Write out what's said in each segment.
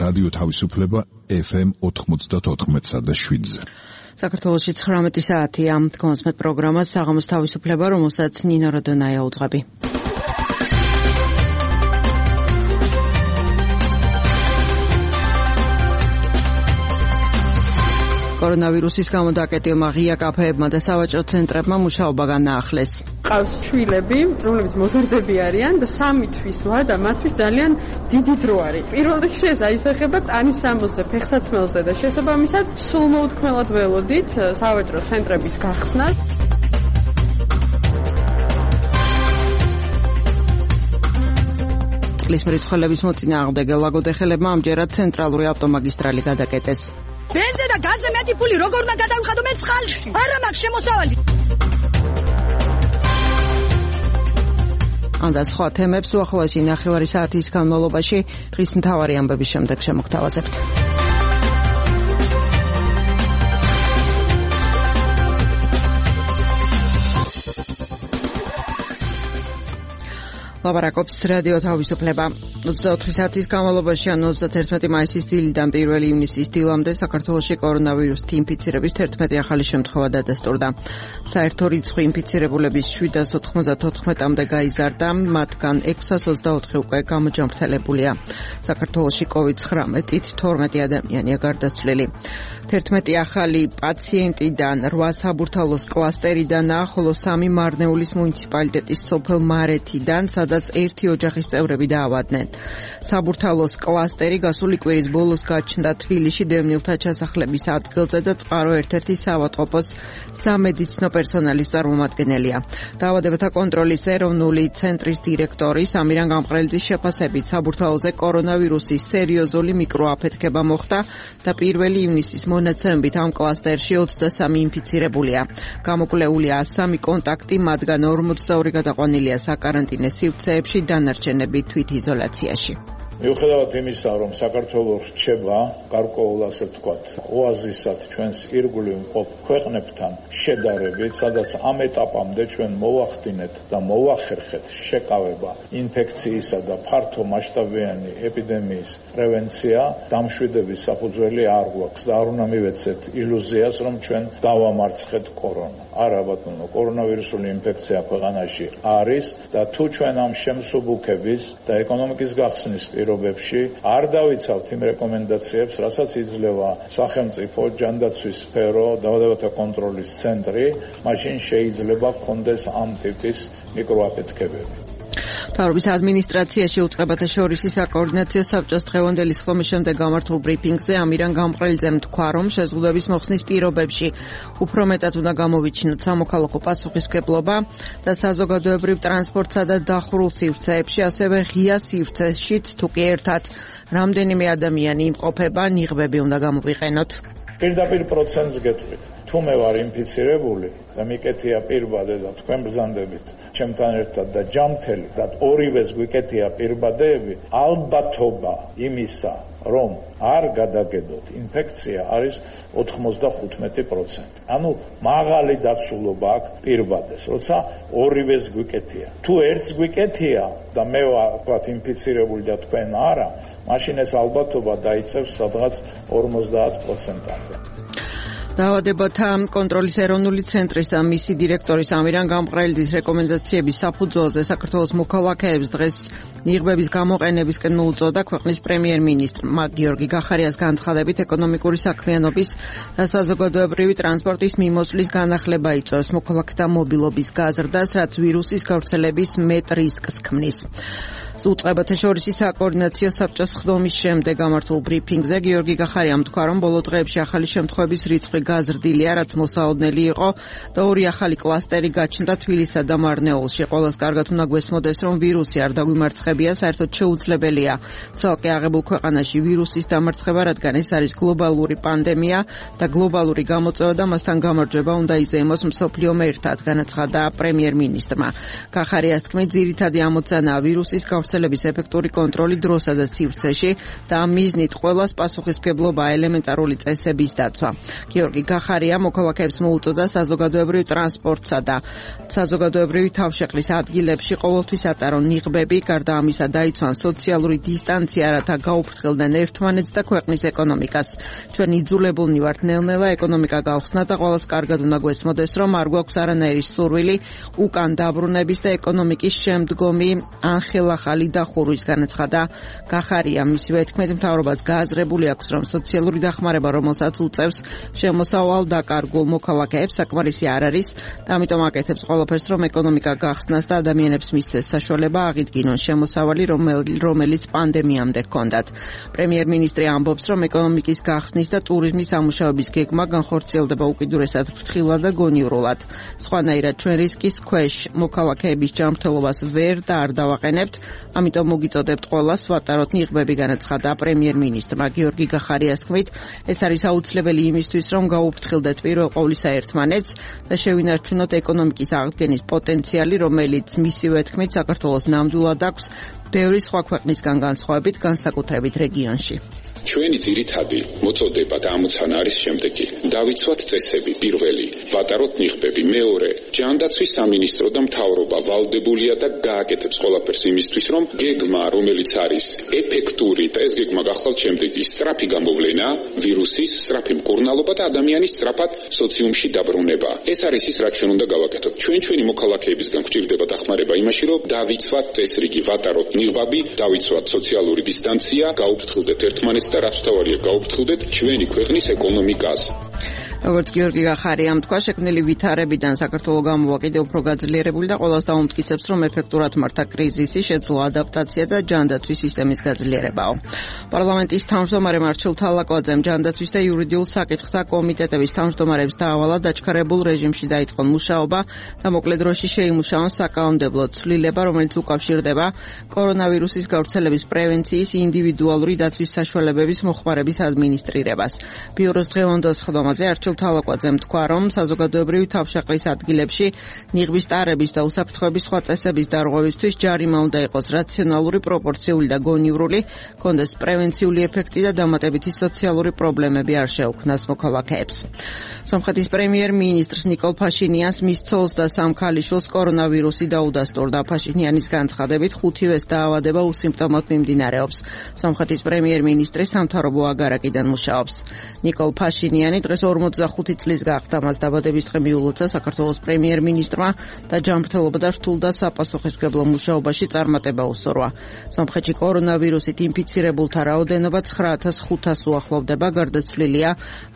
რადიო თავისუფლება FM 94.7-ზე. საქართველოში 19 საათია. კონსმეთ პროგრამას საღამოს თავისუფლება, რომელსაც ნინო როდონაია უძღვები. კორონავირუსის გამო დაკეტილმა ღია კაფეებმა და სავაჭრო ცენტრებმა მუშაობა განაახლეს. ყავს შვილები, რომლებიც მოზარდები არიან და 3 თვისვა და მათთვის ძალიან დიდი დრო არის. პირველ რიგში ეს აისახება ტანის სამოსზე, ფეხსაცმელზე და შესაბამისად სულ მოუთქმელად ველოდით სავაჭრო ცენტრების გახსნას. წყლის მრეცხველების მოწინააღმდეგე ლაგოდეხელებმა ამჯერად ცენტრალური ავტომაგისტრალი გადაკეტეს. ბენზინზე და გაზზე მეტი ფული როგორ უნდა გადავიხადო მე წყალში? არა მაქვს შემოსავალი. ამ და სხვა თემებს უახლოესი ნახევარი საათის განმავლობაში დღის მთავარი ამბების შემდეგ შემოგთავაზებთ. ლაპარაკობს რადიო თავისუფლება. 24 საათის განმავლობაში ან 31 მაისის დილიდან 1 ივნისის დილამდე საქართველოში კორონავირუსით ინფიცირების 11 ახალი შემთხვევა დადასტურდა. საერთო რიცხვი ინფიცირებულების 794-მდე გაიზარდა, მათგან 624 უკვე გამოჯანმრთელებულია. საქართველოში COVID-19-ით 12 ადამიანია გარდაცვლილი. 11 ახალი პაციენტიდან 8 საბურთალოს კლასტერიდანაა, ხოლო 3 მარნეულის მუნიციპალიტეტის სოფელ მარეთიდან, სადაც 1 ოჯახის წევრები დაავადდნენ. საბურთალოს კლასტერი გასული კვირის ბოლოს გაჩნდა თბილისში დევნილთა ჩასახლების ადგილზე და წყარო ერთ-ერთი საავადმყოფოს სამედიცინო პერსონალის წარმომადგენელია. დაავადებათა კონტროლის ეროვნული ცენტრის დირექტორი სამირან გამყრელიძის შეფასებით საბურთალოზე კორონავირუსის სერიოზული მიკროაფეთქება მოხდა და 1 ივნისის მონაცემებით ამ კლასტერში 23 ინფიცირებულია. გამოკვლეულია 103 კონტაქტი, მათგან 42 გადაყვანილია საკარანტინო სივრცეებში, დანარჩენები თვითიზოლაციაში. მიუხედავად იმისა, რომ საქართველოს რჩება გარკვეულ, ასე ვთქვათ, ოაზისად ჩვენს ირგვლივ მყოფ ქვეყნებთან შედარებით, სადაც ამ ეტაპამდე ჩვენ მოვახდინეთ და მოვახერხეთ შეკავება ინფექციისა და ფართო მასშტაბიანი ეპიდემიის პრევენცია, დამშვიდების საფუძველი არ გვაქვს და არ უნდა მივეცეთ ილუზიას, რომ ჩვენ დავამარცხეთ კორონა. არა ბატონო, კორონავირუსული ინფექცია ქვეყანაში არის და თუ ჩვენ ამ შემსუბუქების და ეკონომიკის გახსნის პირობებში არ დავიცავთ იმ რეკომენდაციებს, რასაც იძლევა სახელმწიფო, ჯანდაცვის სფერო, დაავადებათა კონტროლის ცენტრი, მაშინ შეიძლება გქონდეს ამ ტიპის მიკროაფეთქებები. მთავრობის ადმინისტრაციაში უწყებათა შორის საკოორდინაციო საბჭოს დღევანდელი სხდომის შემდეგ გამართულ ბრიფინგზე ამირან გამყრელიძემ თქვა, რომ შეზღუდვების მოხსნის პირობებში უფრო მეტად უნდა გამოვიჩინოთ სამოქალაქო პასუხისმგებლობა და საზოგადოებრივ ტრანსპორტსა და დახურულ სივრცეებში, ასევე ღია სივრცეშიც თუ კი ერთად რამდენიმე ადამიანი იმყოფება, ნიღბები უნდა გამოვიყენოთ. პირდაპირ პროცენტს გეტყვით. თუ მე ვარ ინფიცირებული და მიკეთია პირბადე და თქვენ ბრძანდებით ჩემთან ერთად და ჯანმრთელი და ორივეს გვიკეთია პირბადეები, ალბათობა იმისა, რომ არ გადაგედოთ ინფექცია არის 95%. ანუ მაღალი დაცულობა აქვს პირბადეს, როცა ორივეს გვიკეთია. თუ ერთს გვიკეთია და მე ვარ ინფიცირებული და თქვენ არა, მაშინ ეს ალბათობა დაიწევს სადღაც 50%-ამდე. დაავადებათა კონტროლის ეროვნული ცენტრის და მისი დირექტორის ამირან გამყრელიძის რეკომენდაციების საფუძველზე საქართველოს მოქალაქეებს დღეს ნიღბების გამოყენებისკენ მოუწოდა ქვეყნის პრემიერ-მინისტრმა გიორგი გახარიას განცხადებით ეკონომიკური საქმიანობის და საზოგადოებრივი ტრანსპორტის მიმოსვლის განახლება იწვევს მოქალაქეთა მობილობის გაზრდას, რაც ვირუსის გავრცელების მეტ რისკს ქმნის. უწყებათა შორის საკოორდინაციო საბჭოს სხდომის შემდეგ გამართულ ბრიფინგზე გიორგი გახარიამ თქვა, რომ ბოლო დღეებში ახალი შემთხვევების რიცხვი გაზრდილია, რაც მოსაოდნელი იყო და 2 ახალი კლასტერი გაჩნდა თბილისსა და მარნეულში. ყველას კარგად უნდა გვესმოდეს, რომ ვირუსი არ დაგვიმარცხებია, საერთოდ შეუძლებელია ცალკე აღებულ ქვეყანაში ვირუსის დამარცხება, რადგან ეს არის გლობალური პანდემია და გლობალური გამოწვევა და მასთან გამარჯვება უნდა იზეიმოს მსოფლიომ ერთად, განაცხადა პრემიერ-მინისტრმა. გახარიას თქმით, ძირითადი ამოცანაა ვირუსის გავრცელების ეფექტური კონტროლი დროსა და სივრცეში და ამ მიზნით ყველას პასუხისმგებლობა ელემენტარული წესების დაცვა. გიორგი გიორგი გახარია მოქალაქეებს მოუწოდა საზოგადოებრივ ტრანსპორტსა და საზოგადოებრივი თავშეყრის ადგილებში ყოველთვის ატარონ ნიღბები, გარდა ამისა დაიცვან სოციალური დისტანცია, რათა გაუფრთხილდნენ ერთმანეთს და ქვეყნის ეკონომიკას. ჩვენ იძულებულნი ვართ ნელ-ნელა ეკონომიკა გავხსნათ და ყველას კარგად უნდა გვესმოდეს, რომ არ გვაქვს არანაირი სურვილი უკან დაბრუნების და ეკონომიკის შემდგომი ანხელახალი დახურვის, განაცხადა გახარია. მისივე თქმით, მთავრობას გააზრებული აქვს, რომ სოციალური დახმარება, რომელსაც უწევს შემოსავალ დაკარგულ მოქალაქეებს, საკმარისი არ არის და ამიტომ აკეთებს ყველაფერს, რომ ეკონომიკა გახსნას და ადამიანებს მისცეს საშუალება აღიდგინონ შემოსავალი, რომელიც პანდემიამდე ჰქონდათ. პრემიერ-მინისტრი ამბობს, რომ ეკონომიკის გახსნის და ტურიზმის ამუშავების გეგმა განხორციელდება უკიდურესად ფრთხილად და გონივრულად. სხვანაირად ჩვენ რისკის ქვეშ მოქალაქეების ჯანმრთელობას ვერ და არ დავაყენებთ, ამიტომ მოგიწოდებთ ყველას ვატაროთ ნიღბები, განაცხადა პრემიერ-მინისტრმა. გიორგი გახარიას თქმით, ეს არის აუცილებელი იმისთვის, რომ გაუფრთხილდეთ პირველ ყოვლისა ერთმანეთს და შევინარჩუნოთ ეკონომიკის აღდგენის პოტენციალი, რომელიც მისივე თქმით საქართველოს ნამდვილად აქვს ბევრი სხვა ქვეყნისგან განსხვავებით, განსაკუთრებით რეგიონში. ჩვენი ძირითადი მოწოდება და ამოცანა არის შემდეგი: დავიცვათ წესები. პირველი, ვატაროთ ნიღბები. მეორე, ჯანდაცვის სამინისტრო და მთავრობა ვალდებულია და გააკეთებს ყველაფერს იმისთვის, რომ გეგმა, რომელიც არის ეფექტური და ეს გეგმა გახლავთ შემდეგი: სწრაფი გამოვლენა ვირუსის, სწრაფი მკურნალობა და ადამიანის სწრაფად სოციუმში დაბრუნება. ეს არის ის, რაც ჩვენ უნდა გავაკეთოთ. ჩვენი მოქალაქეებისგან გვჭირდება დახმარება იმაში, რომ დავიცვათ წესრიგი, ვატაროთ ნიღბები, დავიცვათ სოციალური დისტანცია, გაუფრთხილდეთ ერთმანეთს და რაც მთავარია, გაუფრთხილდეთ ჩვენი ქვეყნის ეკონომიკას. როგორც გიორგი გახარიამ თქვა, შექმნილი ვითარებიდან საქართველო გამოვა კიდევ უფრო გაძლიერებული და ყველას დაუმტკიცებს, რომ ეფექტურად მართა კრიზისი, შეძლო ადაპტაცია და ჯანდაცვის სისტემის გაძლიერებაო. პარლამენტის თავმჯდომარე მარჩილ თალაკვაძემ ჯანდაცვის და იურიდიულ საკითხთა კომიტეტების თავმჯდომარებს დაავალა დაჩქარებულ რეჟიმში დაიწყონ მუშაობა და მოკლე დროში შეიმუშაონ საკანონმდებლო ცვლილება, რომელიც უკავშირდება კორონავირუსის გავრცელების პრევენციის, ინდივიდუალური დაცვის საშუალებების მოხმარების ადმინისტრირებას. ბიუროს დღევანდელ სხდომაზე თალაკვაძემ თქვა, რომ საზოგადოებრივი თავშეყრის ადგილებში ნიღბის ტარების და უსაფრთხოების სხვა წესების დარღვევისთვის ჯარიმა უნდა იყოს რაციონალური, პროპორციული და გონივრული, კონდეს პრევენციული ეფექტი და დამატებითი სოციალური პრობლემები არ შეუქმნას მოქალაქეებს. სომხეთის პრემიერ-მინისტრს ნიკოლ ფაშინიანს მის ცოლს და სამ ქალიშვილს კორონავირუსი დაუდასტურდა. ფაშინიანის განცხადებით, 5-ვეს დაავადება უსიმპტომოდ მიმდინარეობს. სომხეთის პრემიერ-მინისტრი სამთავრობო აგარაკიდან მუშაობს. ნიკოლ ფაშინიანი დღეს 45 წლის გახდა. მას დაბადების დღე მიულოცა საქართველოს პრემიერ-მინისტრმა და ჯანმრთელობა და რთულ და საპასუხისმგებლო მუშაობაში წარმატება უსურვა. სომხეთში კორონავირუსით ინფიცირებულთა რაოდენობა 9500 უახლოვდება, გარდაცვლილია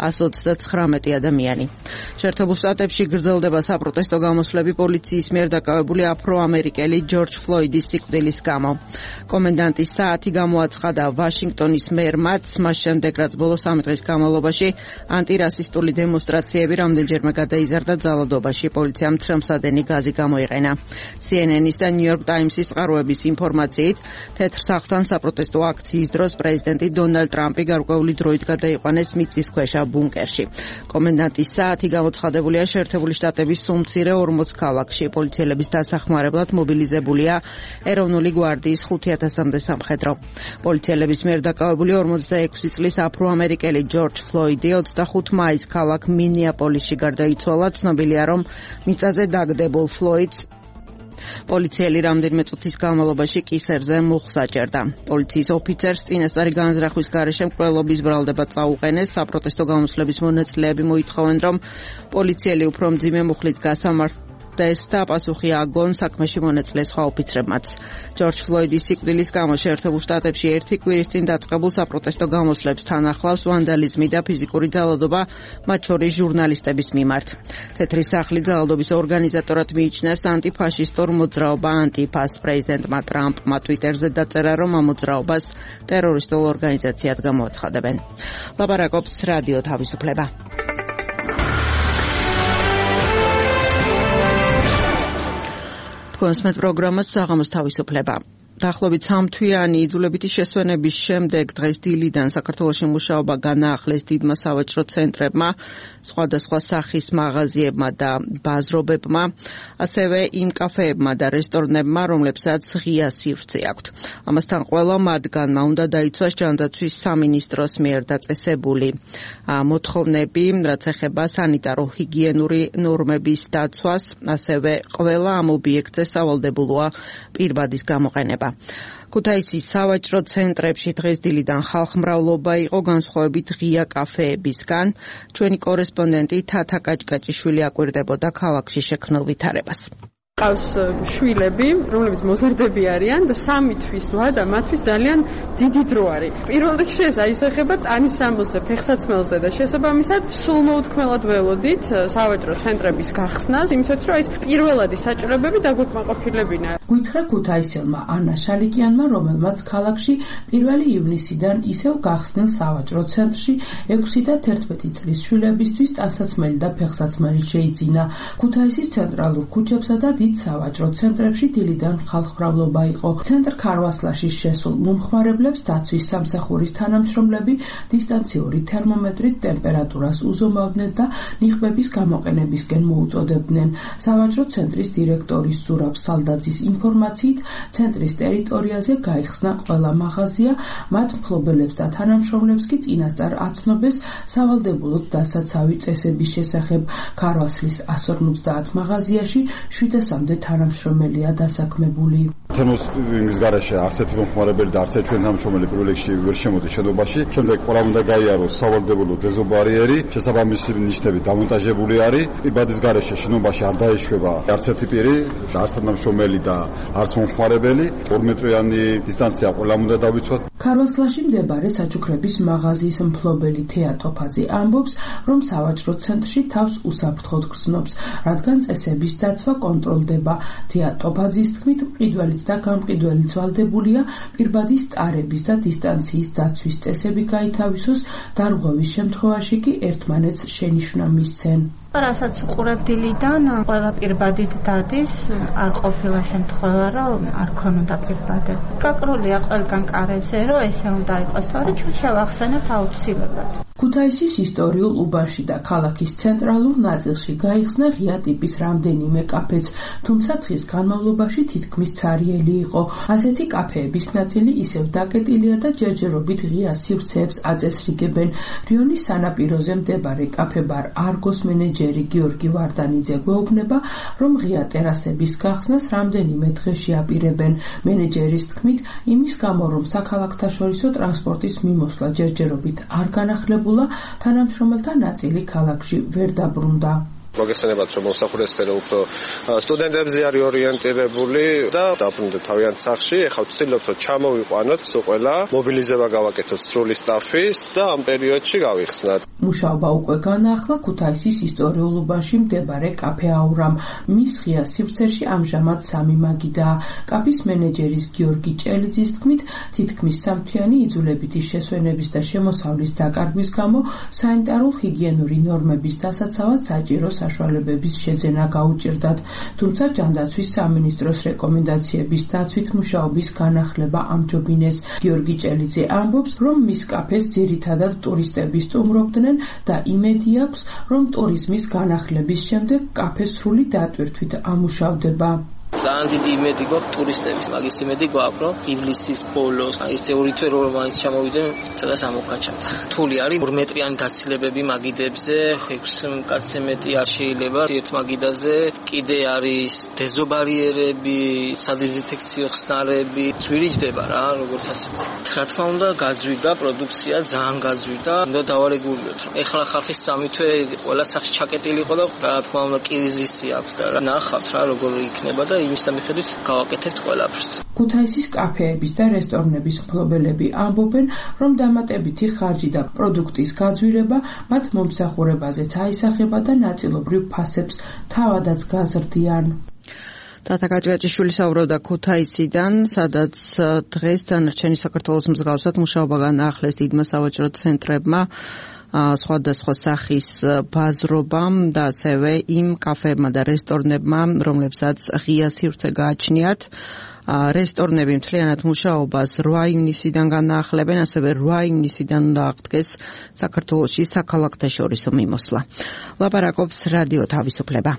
129 ადამიანი. შეერთებულ შტატებში გრძელდება საპროტესტო გამოსვლები პოლიციის მიერ დაკავებული აფრო-ამერიკელი ჯორჯ ფლოიდის სიკვდილის გამო. კომენდანტის საათი გამოაცხადა ვაშინგტონის მერმაც, მას შემდეგ რაც ბოლო 3 დღის განმავლობაში ანტირასისტული დემონსტრაციები რამდენჯერმე გადაიზარდა ძალადობაში. პოლიციამ თრემსადენი გაზი გამოიყენა. CNN-ის და New York Times-ის წყაროების ინფორმაციით, თეთრ სახლთან საპროტესტო აქციის დროს პრეზიდენტი დონალდ ტრამპი გარკვეული დროით გადაიყვანეს მიწისქვეშა ბუნკერში. კომენდანტის საათი გამოცხადებულია შეერთებული შტატების სულ მცირე 40 ქალაქში. პოლიციელების დასახმარებლად მობილიზებულია ეროვნული გვარდიის 5000-მდე სამხედრო. პოლიციელების მიერ დაკავებული 46 წლის აფრო-ამერიკელი ჯორჯ ფლოიდი 25 მაისს ქალაქ მინეაპოლისში გარდაიცვალა. ცნობილია, რომ მიწაზე დაგდებულ ფლოიდს პოლიციელი რამდენიმე წუთის განმავლობაში კისერზე მუხს აჭერდა. პოლიციის ოფიცერს წინასწარი განზრახვის გარეშე მკვლელობის ბრალდება წაუყენეს. საპროტესტო გამოსვლების მონაწილეები მოითხოვენ, რომ პოლიციელი უფრო მძიმე მუხლით გასამართლდეს და პასუხი აგონ საქმეში მონაწილე სხვა ოფიცრებმაც. ჯორჯ ფლოიდის სიკვდილის გამო შეერთებულ შტატებში 1 კვირის წინ დაწყებულ საპროტესტო გამოსვლებს თან ახლავს ვანდალიზმი და ფიზიკური ძალადობა, მათ შორის ჟურნალისტების მიმართ. თეთრი სახლი ძალადობის ორგანიზატორად მიიჩნევს ანტიფაშისტურ მოძრაობა ანტიფას. პრეზიდენტმა ტრამპმა ტვიტერზე დაწერა, რომ ამ მოძრაობას ტერორისტულ ორგანიზაციად გამოაცხადებენ. ლაპარაკობს რადიო თავისუფლება. კონსმეთ პროგრამას საღამოს თავისუფლება. დაახლოებით 3 თვიანი იძულებითი შესვენების შემდეგ დღეს დილიდან საქართველოში მუშაობა განაახლეს დიდმა სავაჭრო ცენტრებმა. სხვადასხვა სახის მაღაზიებმა და ბაზრობებმა, ასევე იმ კაფეებმა და რესტორნებმა, რომლებსაც ღია სივრცე აქვთ. ამასთან ყველა მათგანმა უნდა დაიცვას ჯანდაცვის სამინისტროს მიერ დაწესებული მოთხოვნები, რაც ეხება სანიტარო-ჰიგიენური ნორმების დაცვას, ასევე ყველა ამ ობიექტზე სავალდებულოა პირბადის გამოყენება. ქუთაისის სავაჭრო ცენტრებში დღეს დილიდან ხალხმრავლობა იყო, განსხვავებით ღია კაფეებისგან. ჩვენი კორესპონდენტი თათა კაჭკაჭიშვილი აკვირდებოდა ქალაქში შექმნილ ვითარებას. ყავს შვილები, რომლებიც მოზარდები არიან და 3 თვის ვადა მათთვის ძალიან დიდი დრო არის. პირველ რიგში ეს აისახება ტანის სამოსზე, ფეხსაცმელზე და შესაბამისად სულ მოუთქმელად ველოდით სავაჭრო ცენტრების გახსნას, იმისათვის რომ ეს პირველადი საჭიროებები დაგვეკმაყოფილებინა. გითხრა ქუთაისელმა ანა შალიკიანმა, რომელმაც ქალაქში 1 ივნისიდან ისევ გახსნილ სავაჭრო ცენტრში 6 და 11 წლის შვილებისთვის ტანსაცმელი და ფეხსაცმელი შეიძინა. ქუთაისის ცენტრალურ ქუჩებსა და დიდ სავაჭრო ცენტრებში დილიდან ხალხმრავლობა იყო. ცენტრ ქარვასლაში შესულ მომხმარებლებს დაცვის სამსახურის თანამშრომლები დისტანციური თერმომეტრით ტემპერატურას უზომავდნენ და ნიღბების გამოყენებისკენ მოუწოდებდნენ. სავაჭრო ცენტრის დირექტორის ზურაბ სალდაძის ინფორმაციით, ცენტრის ტერიტორიაზე გაიხსნა ყველა მაღაზია, მათ მფლობელებს და თანამშრომლებს კი წინასწარ აცნობეს სავალდებულოდ დასაცავი წესების შესახებ. ქარვასლის 150 მაღაზიაში 700-მდე თანამშრომელია დასაქმებული. თემის გარეშე არც ერთი მომხმარებელი და არც ერთი ჩვენ თანამშრომელი პირველ რიგში ვერ შემოდის შენობაში. შემდეგ ყველა უნდა გაიაროს სავალდებულო დეზობარიერი, შესაბამისი ნიშნები დამონტაჟებული არის. პირბადის გარეშე შენობაში არ დაეშვება არც ერთი პირი, არც თანამშრომელი და არც მომხმარებელი. 2 მეტრიანი დისტანცია ყველამ უნდა დავიცვათ. ქარვასლაში მდებარე საჩუქრების მაღაზიის მფლობელი თეა თოფაძე ამბობს, რომ სავაჭრო ცენტრში თავს უსაფრთხოდ გრძნობს, რადგან წესების დაცვა კონტროლდება. თეა თოფაძის თქმით, მყიდველიც და გამყიდველიც ვალდებულია პირბადის ტარების და დისტანციის დაცვის წესები გაითავისოს, დარღვევის შემთხვევაში კი ერთმანეთს შენიშვნა მისცენ. რასაც უყურებ დილიდან, ყველა პირბადით დადის, არ ყოფილა შემთხვევა, რომ არ ქონოდა პირბადები. გაკრულია ყველგან კარებზე, რომ ესე უნდა იყოს, თორე ჩვენ შევახსენებთ აუცილებლად. ქუთაისის ისტორიულ უბანში და ქალაქის ცენტრალურ ნაწილში გაიხსნა ღია ტიპის რამდენიმე კაფეც, თუმცა დღის განმავლობაში თითქმის ცარიელი იყო. ასეთი კაფეების ნაწილი ისევ დაკეტილია და ჯერჯერობით ღია სივრცეებს აწესრიგებენ. რიონის სანაპიროზე მდებარე კაფე-ბარ არგოს მენეჯერი გიორგი ვარდანიძე გვეუბნება, რომ ღია ტერასების გახსნას რამდენიმე დღეში აპირებენ. მენეჯერის თქმით, იმის გამო, რომ საქალაქთაშორისო ტრანსპორტის მიმოსვლა ჯერჯერობით არ განახლებულა, თანამშრომელთა ნაწილი ქალაქში ვერ დაბრუნდა. მოგესალმებით, რომ მომსახურე სფერო უფრო სტუდენტებზე არის ორიენტირებული და დაბრუნდა თავიანთ სახლში. ეხლა ვცდილობთ, რომ ჩამოვიყვანოთ სულ ყველა, მობილიზება გავაკეთოთ სრული სტაფის და ამ პერიოდში გავიხსნათ. მუშაობა უკვე განაახლა ქუთაისის ისტორიულ უბანში მდებარე კაფე აურამ. მის ღია სივრცეში ამჟამად 3 მაგიდაა. კაფის მენეჯერის გიორგი ჭელიძის თქმით, თითქმის სამთვიანი იძულებითი შესვენების და შემოსავლის დაკარგვის გამო სანიტარო-ჰიგიენური ნორმების დასაცავად საჭირო საშუალებების შეძენა გაუჭირდათ, თუმცა ჯანდაცვის სამინისტროს რეკომენდაციების დაცვით მუშაობის განახლება ამჯობინეს. გიორგი ჭელიძე ამბობს, რომ მის კაფეს ძირითადად ტურისტები სტუმრობდნენ და იმედი აქვს, რომ ტურიზმის განახლების შემდეგ კაფე სრული დატვირთვით ამუშავდება. ძალიან დიდი იმედი გვაქვს ტურისტების, მაგის იმედი გვაქვს, რომ ივლისის ბოლოს ის თეორიით რომ მაინც ჩამოვიდნენ, სადაც ამოქაჩათ. რთული არის 2 მეტრიანი დაცილებები მაგიდებზე, 6 კაცზე მეტი არ შეიძლება ერთ მაგიდაზე, კიდე არის დეზობარიერები, სადეზინფექციო ხსნარები, ძვირიჯდება რა, როგორც ასეთი. რა თქმა უნდა, გაძვირდა პროდუქცია, ძალიან გაძვირდა, უნდა დავარეგულიროთ. ეხლა ხალხის 3 თვე ყველა სახში ჩაკეტილი იყო და რა თქმა უნდა კრიზისი აქვს და ნახავთ რა როგორ იქნება და იმის დამიხედვით გავაკეთებთ ყველაფერს. ქუთაისის კაფეების და რესტორნების მფლობელები ამბობენ, რომ დამატებითი ხარჯი და პროდუქტის გაძვირება მათ მომსახურებაზეც აისახება და ნაწილობრივ ფასებს თავადაც გაზრდიან. თათა კაჭკაჭიშვილი საუბრობდა ქუთაისიდან, სადაც დღეს დანარჩენი საქართველოს მსგავსად მუშაობა განაახლეს დიდმა სავაჭრო ცენტრებმა. სხვადასხვა სახის ბაზრობა და ასევე იმ კაფეებმა და რესტორნებმა, რომლებსაც ღია სივრცე გააჩნიათ. რესტორნები მთლიანად მუშაობას 8 ივნისიდან განაახლებენ, ასევე 8 ივნისიდან უნდა აღდგეს საქართველოში საქალაქთაშორისო მიმოსვლა. ლაპარაკობს რადიო თავისუფლება.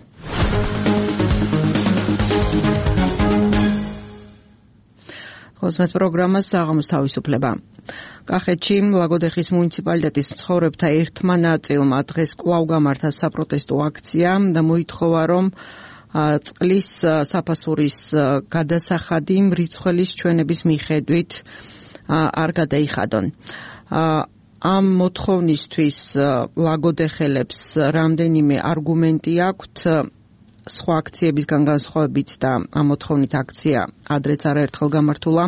ხოსმეთ პროგრამა საღამოს თავისუფლება. კახეთში ლაგოდეხის მუნიციპალიტეტის მცხოვრებთა ერთმა ნაწილმა დღეს კვლავ გამართა საპროტესტო აქცია და მოითხოვა, რომ წყლის საფასურის გადასახადი მრიცხველის ჩვენების მიხედვით არ გადაიხადონ. ამ მოთხოვნისთვის ლაგოდეხელებს რამდენიმე არგუმენტი აქვთ. სხვა აქციებისგან განსხვავებით და ამ მოთხოვნით აქცია ადრეც არაერთხელ გამართულა.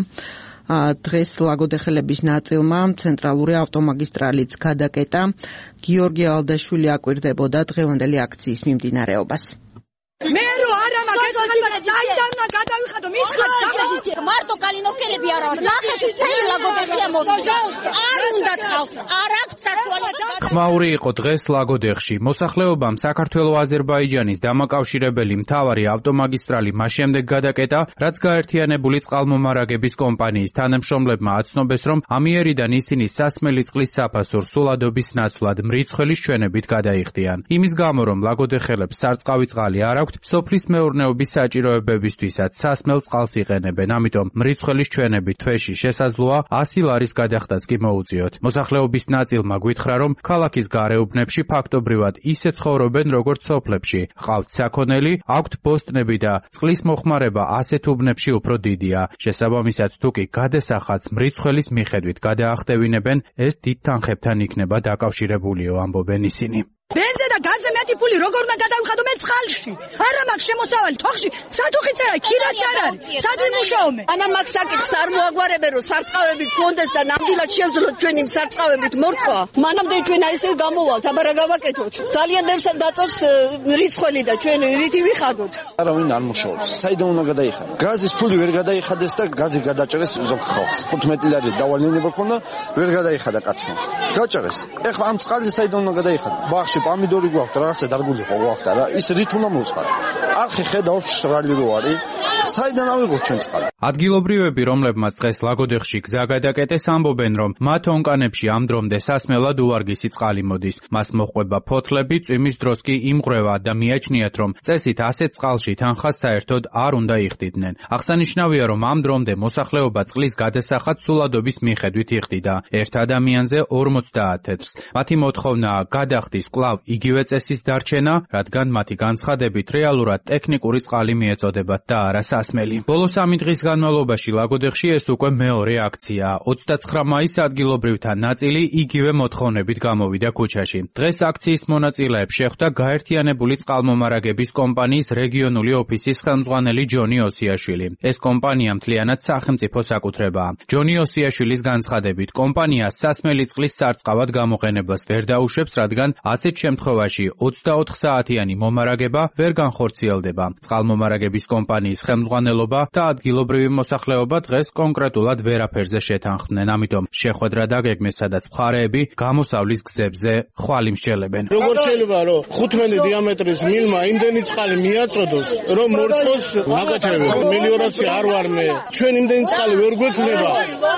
დღეს ლაგოდეხელების ნაწილმა ცენტრალური ავტომაგისტრალიც გადაკეტა. გიორგი ალდაშვილი აკვირდებოდა დღევანდელი აქციის მიმდინარეობას. მე რო არა მაგეთქება საიდანმა გადავიხადო მისხარ მარტო კალინოვკელები არა ვარ ნახე წელი ლაგოდეხია მოსწავს არ უნდა ხავს არ აქვს დასვალი ხმაური იყო დღეს ლაგოდეხში მოსახლეობამ საქართველო-აზერბაიჯანის დამაკავშირებელი მთავარი ავტომაგისტრალი მას შემდეგ გადაკეტა, რაც გაერთიანებული წყალმომარაგების კომპანიის თანამშრომლებმა აცნობეს, რომ ამიერიდან ისინი სასმელი წყლის საფასურს სულადობის ნაცვლად მრიცხველის ჩვენებით გადაიხდიან. იმის გამო, რომ ლაგოდეხელებს სარწყავი წყალი არ აქვთ, სოფლის მეურნეობის საჭიროებებისთვისაც სასმელ წყალს იყენებენ. ამიტომ მრიცხველის ჩვენებით თვეში შესაძლოა 100 ლარის გადახდაც კი მოუწიოთ. მოსახლეობის ნაწილმა გვითხრა, რომ ქალაქის გარეუბნებში ფაქტობრივად ისე ცხოვრობენ, როგორც სოფლებში. ყავთ საქონელი, აქვთ ბოსტნები და წყლის მოხმარება ასეთ უბნებში უფრო დიდია. შესაბამისად, თუ კი გადასახადს მრიცხველის მიხედვით გადაახდევინებენ, ეს დიდ თანხებთან იქნება დაკავშირებულიო, ამბობენ ისინი. ბენზე და გაზზე მეტი ფული როგორ უნდა გადავიხადო მე წყალში? არა მაქვს შემოსავალი თოხში, სათუხიც არა, ქირაც არ არის. სად ვიმუშაო მე? ანა მაგ საკითხს არ მოაგვარებენ, რომ სარწყავები გქონდეს და ნამდვილად შევძლოთ ჩვენ იმ სარწყავებით მორწყვა. მანამდე ჩვენ ესე გამოვალთ, აბა რა გავაკეთოთ? ძალიან ბევრსად დაწერს რიცხველი და ჩვენ რითი ვიხადოთ? არავინ არ მუშაობს. საიდან უნდა გადაიხადო? გაზის ფული ვერ გადაიხადეს და გაზი გადაჭერეს ზოგ ხალხს. 15 ლარი დავალენება ქონდა, ვერ გადაიხადა კაცმა. გაჭერეს. ეხლა ამ წყალზე საიდან უნდა გადაიხადო? ბაღში პამიდორი გვაქვს, რაღაცა დარგული ხო გვაქვს რა. ის რით უნდა მოსხარ? არხი ხედავს შრალი რო არის. საიდან ავიღოთ ჩვენ წყალი? ადგილობრივები, რომლებმაც დღეს ლაგოდეხში გზა გადაკეტეს, ამბობენ, რომ მათ ონკანებში ამ დრომდე სასმელად უვარგისი წყალი მოდის. მას მოჰყვება ფოთლები, წვიმის დროს კი იმღვრევა და მიაჩნიათ, რომ წესით ასეთ წყალში თანხას საერთოდ არ უნდა იხდიდნენ. აღსანიშნავია, რომ ამ დრომდე მოსახლეობა წყლის გადასახადს სულადობის მიხედვით იხდიდა. ერთ ადამიანზე 50 თეთრს. მათი მოთხოვნაა გადახდის კვლავ იგივე წესის დარჩენა, რადგან მათი განცხადებით რეალურად ტექნიკური წყალი მიეწოდებათ და არა სასმელი. ბოლო 3 დღის განმავლობაში ლაგოდეხში ეს უკვე მეორე აქცია. 29 მაისს ადგილობრივთა ნაწილი იგივე მოთხოვნებით გამოვიდა ქუჩაში. დღეს აქციის მონაწილეებს შეხვდა გაერთიანებული წყალმომარაგების კომპანიის რეგიონული ოფისის ხელმძღვანელი ჯონი ოსიაშვილი. ეს კომპანია მთლიანად სახელმწიფო საკუთრებაა. ჯონი ოსიაშვილის განცხადებით, კომპანია სასმელი წყლის სარწყავად გამოყენებას ვერ დაუშვებს, რადგან ასეთ შემთხვევაში 24 საათიანი მომარაგება ვერ განხორციელდება. წყალმომარაგების კომპანიის ხელმძღვანელობა და ადგილობრივი მოსახლეობა დღეს კონკრეტულად ვერაფერზე შეთანხმდნენ. ამიტომ შეხვედრა დაგეგმეს, სადაც მხარეები გამოსავლის გზებზე ხვალ იმსჯელებენ. როგორ შეიძლება რომ 15 დიამეტრის მილმა იმდენი წყალი მიაწოდოს, რომ მორწყოს მაგათები მელიორაცია არ ვარ მე. ჩვენ იმდენი წყალი ვერ გვექნება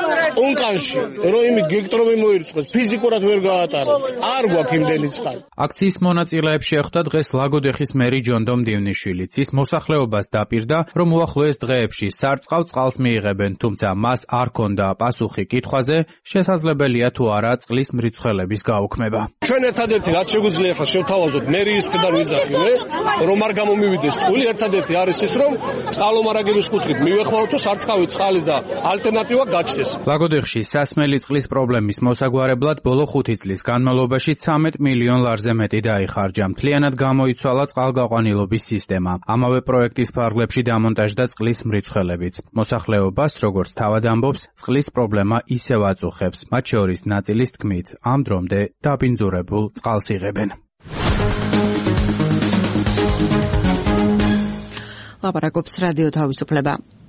ონკანში, რომ იმით გექტრობი მოირწყოს, ფიზიკურად ვერ გაატაროს. არ გვაქვს იმდენი წყალი. აქციის მონაწილეებს შეხვდა დღეს ლაგოდეხის მერი ჯონდო მდივნიშვილიც. ის მოსახლეობას დაპირდა, რომ უახლოეს დღეებში სარწყავ წყალს მიიღებენ, თუმცა მას არ ქონდა პასუხი კითხვაზე, შესაძლებელია თუ არა წყლის მრიცხველების გაუქმება. ჩვენ ერთადერთი რაც შეგვიძლია ახლა შევთავაზოთ მერიის მხრიდან ვიზახილე, რომ არ გამომივიდეს ტყუილი, ერთადერთი არის ის, რომ წყალმომარაგების კუთხით მივეხმაროთ თუ სარწყავი წყალი და ალტერნატივა გაჩნდეს. ლაგოდეხში სასმელი წყლის პრობლემის მოსაგვარებლად ბოლო 5 წლის განმავლობაში 13 მილიონ ლარზე მეტი დაიხარჯა. მთლიანად გამოიცვალა წყალგაყვანილობის სისტემა. ამავე პროექტის ფარგლებში დამონტაჟდა წყლის მრიცხველებიც. მოსახლეობას, როგორც თავად ამბობს, წყლის პრობლემა ისევ აწუხებს. მათ შორის ნაწილის თქმით, ამ დრომდე დაბინძურებულ წყალს იღებენ. ლაპარაკობს რადიო თავისუფლება.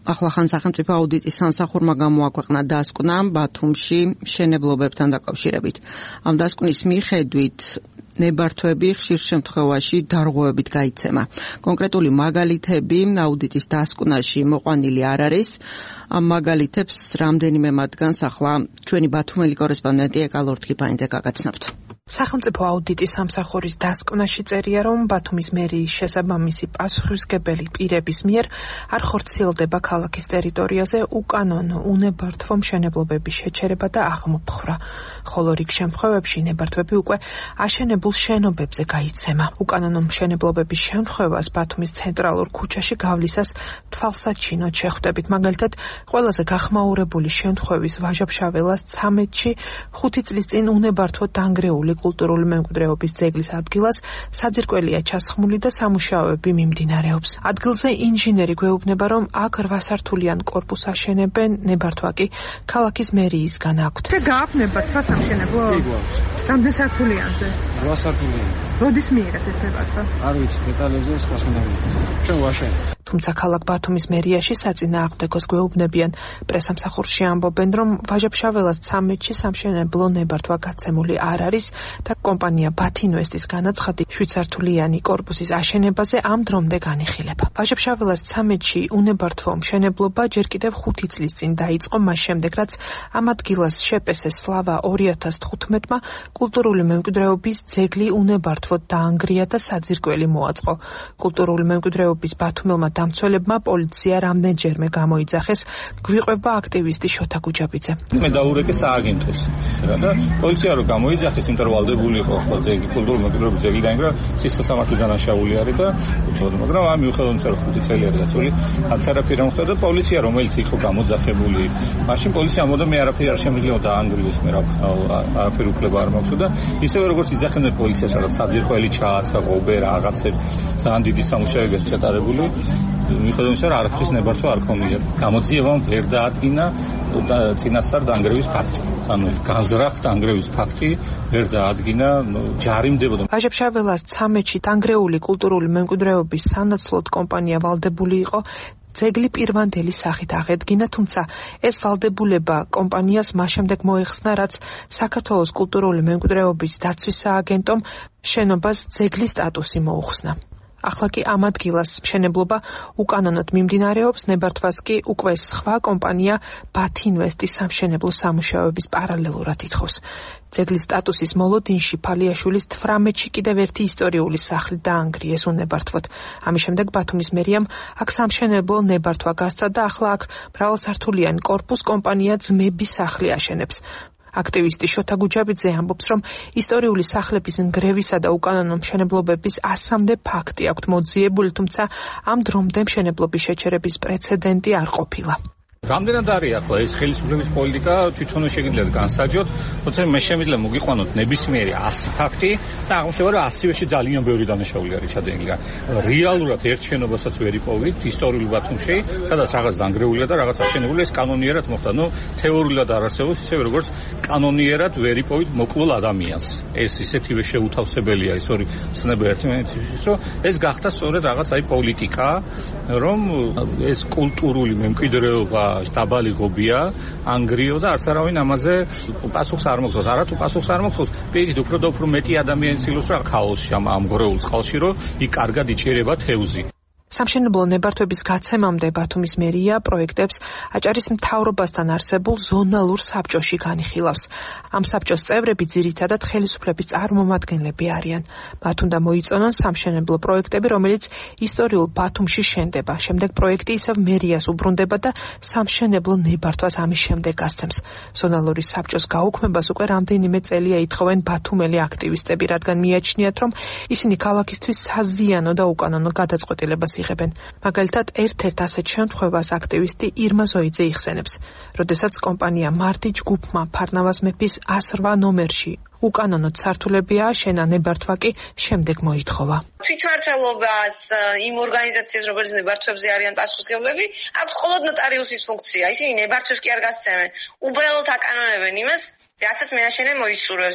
ახლახან სახელმწიფო აუდიტის სამსახურმა გამოაქვეყნა დასკვნა ბათუმში მშენებლობებთან დაკავშირებით. ამ დასკვნის მიხედვით ნებართვები ხშირ შემთხვევაში დარღვევებით გაიცემა. კონკრეტული მაგალითები აუდიტის დასკვნაში მოყვანილი არ არის. ამ მაგალითებს რამდენიმე მათგანს ახლა ჩვენი ბათუმელი კორესპონდენტი ეკალორთქიფანიძე გაგაცნობთ. სახელმწიფო აუდიტის სამსახურის დასკვნაში წერია, რომ ბათუმის მერიის შესაბამისი პასუხისმგებელი პირების მიერ არ ხორციელდება ქალაქის ტერიტორიაზე უკანონო უნებართვო მშენებლობების შეჩერება და აღმოფხვრა, ხოლო რიგ შემთხვევებში ნებართვები უკვე აშენებულ შენობებზე გაიცემა. უკანონო მშენებლობების შემთხვევას ბათუმის ცენტრალურ ქუჩაში გავლისას თვალსაჩინოდ შეხვდებით. მაგალითად, ყველაზე გახმაურებული შემთხვევის ვაჟა-ფშაველას 13-ში 5 წლის წინ უნებართვო დანგრეული კულტურული მემკვიდრეობის ძეგლის ადგილას საძირკველია ჩასხმული და სამუშაოები მიმდინარეობს. ადგილზე ინჟინერი გვეუბნება, რომ აქ 8 სართულიან კორპუსს აშენებენ, ნებართვა კი ქალაქის მერიისგან აქვთ. გააქვთ ნებართვა სამშენებლო? რამდენ სართულიანზე? 8 სართულიანი. როდის მიიღეთ ეს ნებართვა? არ ვიცი, დეტალებზე სხვას უნდა მივიდეთ. ჩვენ ვაშენებთ. თუმცა ქალაქ ბათუმის მერიაში საწინააღმდეგოს გვეუბნებიან. პრესამსახურში ამბობენ, რომ ვაჟა-ფშაველას 13-ში სამშენებლო ნებართვა გაცემული არ არის და კომპანია ბათინვესტის განაცხადი 7 სართულიანი კორპუსის აშენებაზე ამ დრომდე განიხილება. ვაჟა-ფშაველას 13-ში უნებართვო მშენებლობა ჯერ კიდევ 5 წლის წინ დაიწყო, მას შემდეგ რაც ამ ადგილას შეპესეს სლავა 2015-მა კულტურული მემკვიდრეობის ძეგლი უნებართვოდ დაანგრია და საძირკველი მოაწყო. კულტურული მემკვიდრეობის ბათუმელმა დამცველებმა პოლიცია რამდენჯერმე გამოიძახეს, გვიყვება აქტივისტი შოთა გუჯაბიძე. მე დაურეკე სააგენტოს და პოლიცია რო გამოიძახეს, იმიტომ რომ ვალდებული იყო ხო ძეგლი, კულტურული მემკვიდრეობის ძეგლი დაინგრა, სისხლსამართლის დანაშაული არის და მაგრამ ამ მიუხედავად რომ 5 წელი არის გაწეული, არც არაფერი არ მოხდა და პოლიცია რომელიც იყო გამოძახებული, მაშინ პოლიცია ამბობდა მე არაფერი არ შემიძლია დაანგრიოს, მე არაფერი უფლება არ მაქვს და ისევე როგორც იძახებდნენ პოლიციას, რაღაც საძირკველი ჩაასხა, ღობე რაღაცებს, ძალიან დიდი სამუშაოებია ჩატარებული. მიუხედავად იმისა, რომ არაფრის ნებართვა არ ქონია. გამოძიებამ ვერ დაადგინა წინასწარ დანგრევის ფაქტი. ანუ განზრახ დანგრევის ფაქტი ვერ დაადგინა, ჯარიმდებოდა. ვაჟა-ფშაველას 13-ში დანგრეული კულტურული მემკვიდრეობის სანაცვლოდ კომპანია ვალდებული იყო ძეგლი პირვანდელი სახით აღედგინა, თუმცა ეს ვალდებულება კომპანიას მას შემდეგ მოეხსნა, რაც საქართველოს კულტურული მემკვიდრეობის დაცვის სააგენტომ შენობას ძეგლის სტატუსი მოუხსნა. ახლა კი ამ ადგილას მშენებლობა უკანონოდ მიმდინარეობს, ნებართვას კი უკვე სხვა კომპანია ბათინვესტის სამშენებლო სამუშაოების პარალელურად ითხოვს. ძეგლის სტატუსის მოლოდინში ფალიაშვილის 18-ში კიდევ ერთი ისტორიული სახლი დაანგრიეს უნებართვოდ. ამის შემდეგ ბათუმის მერიამ აქ სამშენებლო ნებართვა გასცა და ახლა აქ მრავალსართულიანი კორპუს კომპანია ძმების სახლი აშენებს. აქტივისტი შოთა გუჯაბიძე ამბობს, რომ ისტორიული სახლების ნგრევისა და უკანონო მშენებლობების 100-მდე ფაქტი აქვთ მოძიებული, თუმცა ამ დრომდე მშენებლობის შეჩერების პრეცედენტი არ ყოფილა. რამდენად არის ახლა ეს ხელისუფლების პოლიტიკა თვითონ შეგიძლიათ განსაჯოთ, თუმცა მე შემიძლია მოგიყვანოთ ნებისმიერი 100 ფაქტი და აღმოჩნდება, რომ 100-ში ძალიან ბევრი დანაშაული არის ჩადენილი. რეალურად ერთ შენობასაც ვერ იპოვით ისტორიულ ბათუმში, სადაც რაღაც დანგრეულია და რაღაც აშენებული, ეს კანონიერად მოხდა. თეორიულად არ არსებობს, ისევე როგორც კანონიერად ვერ იპოვით მოკლულ ადამიანს. ეს ისეთივე შეუთავსებელია ეს ორი ცნება ერთმანეთისთვის, რომ ეს გახდა სწორედ რაღაც პოლიტიკა, რომ ეს კულტურული მემკვიდრეობა დაბალი ღობია, ანგრიო და არც არავინ ამაზე პასუხს არ მოგცავს. არათუ პასუხს არ მოგცავს, პირიქით უფრო და უფრო მეტი ადამიანი ცდილობს რა ქაოსში ამ ღრეულ წყალში, რომ იქ კარგად იჭერება თევზი. სამშენებლო ნებართვების გაცემამდე ბათუმის მერია პროექტებს აჭარის მთავრობასთან არსებულ ზონალურ საბჭოში განიხილავს. ამ საბჭოს წევრები ძირითადად ხელისუფლების წარმომადგენლები არიან. მათ უნდა მოიწონონ სამშენებლო პროექტები, რომელიც ისტორიულ ბათუმში შენდება. შემდეგ პროექტი ისევ მერიას უბრუნდება და სამშენებლო ნებართვას ამის შემდეგ გასცემს. ზონალური საბჭოს გაუქმებას უკვე რამდენიმე წელია ითხოვენ ბათუმელი აქტივისტები, რადგან მიაჩნიათ, რომ ისინი ქალაქისთვის საზიანო და უკანონო გადაწყვეტილებას იღებენ. მაგალითად, ერთ-ერთ ასეთ შემთხვევას აქტივისტი ირმა ზოიძე იხსენებს, როდესაც კომპანია მარტი ჯგუფმა ფარნავაზ მეფის 108 ნომერში უკანონოდ სართულები ააშენა, ნებართვა კი შემდეგ მოითხოვა. თვითმმართველობას, იმ ორგანიზაციებს, როგორც ნებართვებზე არიან პასუხისმგებლები, აქვს მხოლოდ ნოტარიუსის ფუნქცია. ისინი ნებართვებს კი არ გასცემენ, უბრალოდ აკანონებენ იმას, რასაც მეაშენე მოისურვებს და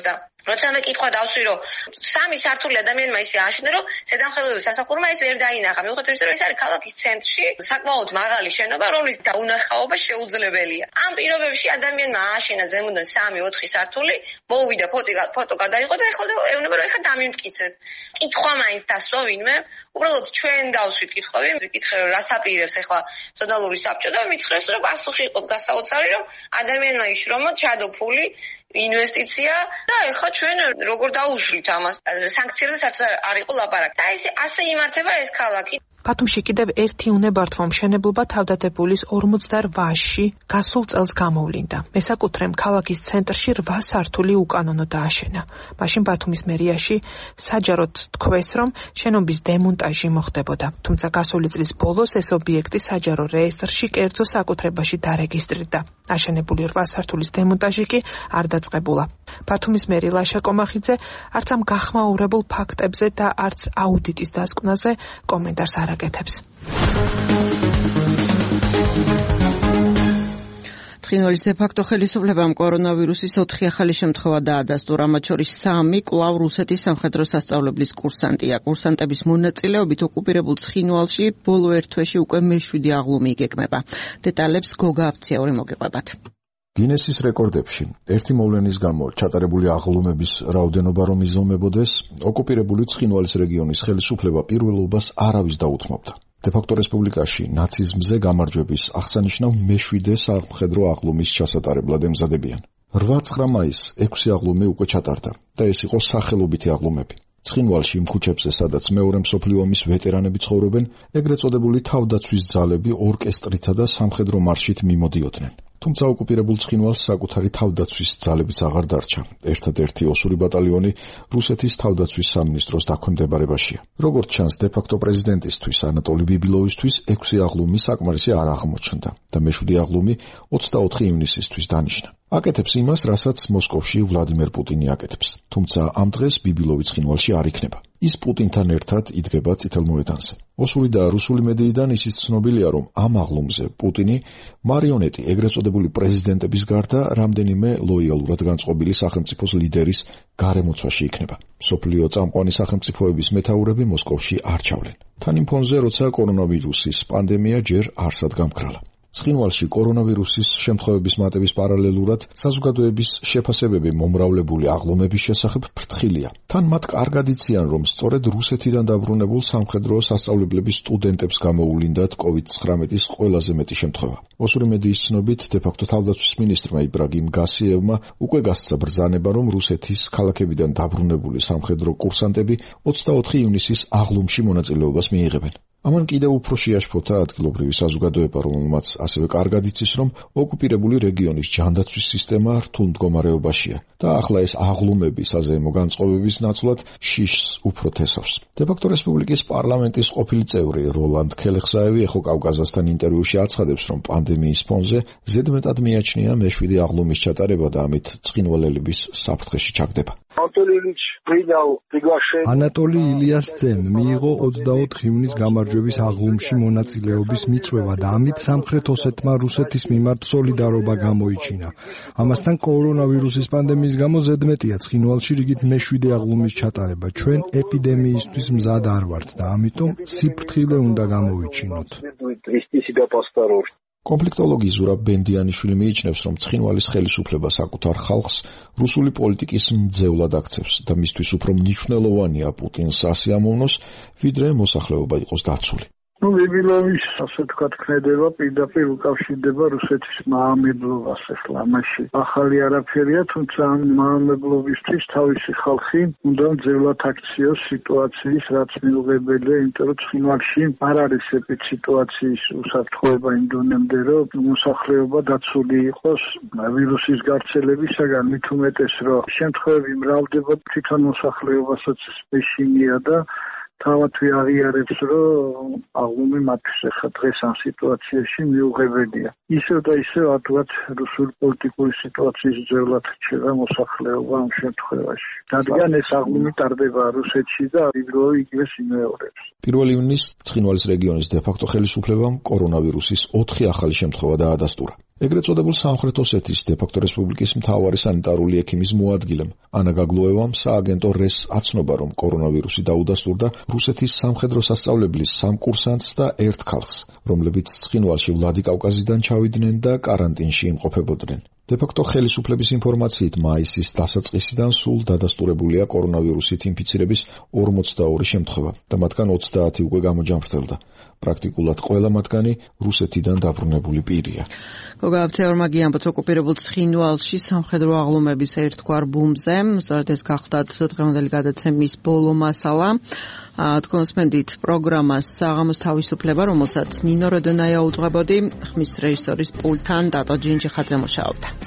როცა მე კითხვა დავსვი, რომ 3 სართული ადამიანმა ისე აშენდა, რომ ზედამხედველობის სასახურმა ეს ვერ დაინახა. მიუხედავად იმისა, რომ ეს არის ქალაქის ცენტრში, საკმაოდ მაღალი შენობა, რომლის დაუნახაობა შეუძლებელია. ამ პირობებში ადამიანმა ააშენა ზემოდან 3-4 სართული, მოუვიდა ფოტო გადაიღო და ეხლა ეუბნება, რომ ეხლა დამიმტკიცეთ. კითხვა მაინც დასვა ვინმე, უბრალოდ ჩვენ დავსვით კითხვები, ვიკითხე რომ რას აპირებს ეხლა ზონალური საბჭო და მითხრეს, რომ პასუხი იყოს გასაოცარი, რომ ადამიანმა იშრომოთ, ჩადო ფული, ინვესტიცია და ეხლა ჩვენ როგორ დაუშვით ამას სანქციებზე საერთოდ არ იყო ლაპარაკი. და ასე იმართება ეს ქალაქი. ბათუმში კიდევ ერთი უნებართვა მშენებლობა თავდადებულის 48-ში გასულ წელს გამოვლინდა. მესაკუთრემ ქალაქის ცენტრში 8 სართული უკანონო დააშენა. მაშინ ბათუმის მერიაში საჯაროდ თქვეს, რომ შენობის დემონტაჟი მოხდებოდა. თუმცა გასული წლის ბოლოს ეს ობიექტი საჯარო რეესტრში კერძო საკუთრებაში დარეგისტრირდა. აშენებული 8 სართულის დემონტაჟი კი არ დაწყებულა. ბათუმის მერი ლაშა კომახიძე არც ამ გახმაურებულ ფაქტებზე და არც აუდიტის დასკვნაზე კომენტარს არ აკეთებს. ცხინვალის დე-ფაქტო ხელისუფლებამ კორონავირუსის 4 ახალი შემთხვევა დაადასტურა, მათ შორის 3 კვლავ რუსეთის სამხედრო სასწავლებლის კურსანტია. კურსანტების მონაწილეობით ოკუპირებულ ცხინვალში ბოლო ერთ თვეში უკვე მე-7 აღლუმი იგეგმება. დეტალებს გოგა აფციური მოგიყვებათ. გინესის რეკორდებში ერთი მოვლენის გამო ჩატარებული აღლუმების რაოდენობა რომ იზომებოდეს, ოკუპირებული ცხინვალის რეგიონის ხელისუფლება პირველობას არავის დაუთმობდა. დე-ფაქტო რესპუბლიკაში ნაციზმზე გამარჯვების აღსანიშნავ მე-7 სამხედრო აღლუმის ჩასატარებლად ემზადებიან. 8-9 მაისს 6 აღლუმი უკვე ჩატარდა და ეს იყო სახელობითი აღლუმები. ცხინვალში იმ ქუჩებზე, სადაც მეორე მსოფლიო ომის ვეტერანები ცხოვრობენ, ეგრეთ წოდებული თავდაცვის ძალები ორკესტრითა და სამხედრო მარშით მიმოდიოდნენ. თუმცა ოკუპირებულ ცხინვალს საკუთარი თავდაცვის ძალებიც აღარ დარჩა. ერთადერთი ოსური ბატალიონი რუსეთის თავდაცვის სამინისტროს დაქვემდებარებაშია. როგორც ჩანს, დე-ფაქტო პრეზიდენტისთვის ანატოლი ბიბილოვისთვის 6 აღლუმი საკმარისი არ აღმოჩნდა და მე-7 აღლუმი 24 ივნისისთვის დანიშნა. აკეთებს იმას, რასაც მოსკოვში ვლადიმერ პუტინი აკეთებს. თუმცა ამ დღეს ბიბილოვი ცხინვალში არ იქნება. ის პუტინთან ერთად იდგება წითელ მოედანზე. ოსური და რუსული მედიიდან ისიც ცნობილია, რომ ამ აღლუმზე პუტინი მარიონეტი ეგრეთ წოდებული პრეზიდენტების გარდა რამდენიმე ლოიალურად განწყობილი სახელმწიფოს ლიდერის გარემოცვაში იქნება. მსოფლიო წამყვანი სახელმწიფოების მეთაურები მოსკოვში არ ჩავლენ. თან იმ ფონზე, როცა კორონავირუსის პანდემია ჯერ არსად გამქრალა. ცხინვალში კორონავირუსის შემთხვევების მატების პარალელურად საზოგადოების შეფასებები მომრავლებული აღლუმების შესახებ ფრთხილია. თან მათ კარგად იციან, რომ სწორედ რუსეთიდან დაბრუნებულ სამხედრო სასწავლებლების სტუდენტებს გამოუვლინდათ COVID-19-ის ყველაზე მეტი შემთხვევა. ოსური მედიის ცნობით, დე-ფაქტო თავდაცვის მინისტრმა იბრაგიმ გასიევმა უკვე გასცა ბრძანება, რომ რუსეთის ქალაქებიდან დაბრუნებული სამხედრო კურსანტები 24 ივნისის აღლუმში მონაწილეობას მიიღებენ. ამან კიდევ უფრო შეაშფოთა ადგილობრივი საზოგადოება, რომელმაც ასევე კარგად იცის, რომ ოკუპირებული რეგიონის ჯანდაცვის სისტემა რთულ მდგომარეობაშია და ახლა ეს აღლუმები საზეიმო განწყობების ნაცვლად შიშს უფრო თესავს. დე-ფაქტო რესპუბლიკის პარლამენტის ყოფილი წევრი როლანდ ქელეხსაევი ეხო კავკაზასთან ინტერვიუში აცხადებს, რომ პანდემიის ფონზე ზედმეტად მიაჩნია მე-7 აღლუმის ჩატარება და ამით ცხინვალელების საფრთხეში ჩაგდება. ანატოლი ილიასძემ მიიღო 24 ივნის გამარჯვების აღლუმში მონაწილეობის მიწვევა და ამით სამხრეთ ოსეთმა რუსეთის მიმართ სოლიდარობა გამოიჩინა. ამასთან კორონავირუსის პანდემიის გამო ზედმეტია ცხინვალში რიგით მე-7 აღლუმის ჩატარება. ჩვენ ეპიდემიისთვის მზად არ ვართ და ამიტომ სიფრთხილე უნდა გამოვიჩინოთ. კონფლიქტოლოგი ზურაბ ბენდიანიშვილი მიიჩნევს, რომ ცხინვალის ხელისუფლება საკუთარ ხალხს რუსული პოლიტიკის მძევლად აქცევს და მისთვის უფრო მნიშვნელოვანია პუტინს ასიამოვნოს, ვიდრე მოსახლეობა იყოს დაცული. ბიბილოვის ასე ვთქვათ ქმედება პირდაპირ უკავშირდება რუსეთის მაამებლობას. ახლა ამაში ახალი არაფერია, თუმცა ამ მაამებლობისთვის თავისი ხალხი უნდა მძევლად აქციოს სიტუაციის, რაც მიუღებელია, იმიტომ რომ ცხინვალში არ არის ეპიდემიის უსაფრთხოება იმ დონემდე, რომ მოსახლეობა დაცული იყოს ვირუსის გავრცელებისაგან, მით უმეტეს, რომ შემთხვევები მრავლდება თვითონ მოსახლეობასაც ეშინია და თავად აღიარებს, რომ აღლუმი მათთვის ახლა დღეს ამ სიტუაციაში მიუღებელია. ისევ და ისევ ადვათ რუსული პოლიტიკური სიტუაციის ძევლად რჩება მოსახლეობა ამ შემთხვევაში. რადგან ეს აღლუმი ტარდება რუსეთში და ბიბილოვი იგივეს იმეორებს. 1 ივნისს ცხინვალის რეგიონის დე-ფაქტო ხელისუფლებამ კორონავირუსის 4 ახალი შემთხვევა დაადასტურა. ეგრეთ წოდებულ სამხრეთ ოსეთის დე-ფაქტო რესპუბლიკის მთავარი სანიტარული ექიმის მოადგილემ ანა გაგლოევამ სააგენტო რესს აცნობა, რომ კორონავირუსი დაუდასტურდა რუსეთის სამხედრო სასწავლებლის 3 კურსანტს და 1 ქალს, რომლებიც ცხინვალში ვლადიკავკაზიდან ჩავიდნენ და კარანტინში იმყოფებოდნენ. დე-ფაქტო ხელისუფლების ინფორმაციით მაისის დასაწყისიდან სულ დადასტურებულია კორონავირუსით ინფიცირების 42 შემთხვევა და მათგან 30 უკვე გამოჯამრთელდა. პრაქტიკულად ყველა მათგანი რუსეთიდან დაბრუნებული პირია. გოგავცეორმა გიამბოთ ოკუპირებულ ცხინვალში სამხედრო აღლუმების ერთგვარ ბუმზე, სწორედ ეს გახლდათ დღევანდელი გადაცემის ბოლო მასალა. თქვენსმენდით პროგრამას საღამოს თავისუფლება, რომელსაც ნინო როდონაია უძღვებოდი, ხმის რეჟისორის პულტთან დატო ჯინჯიხაძე მუშაობდა.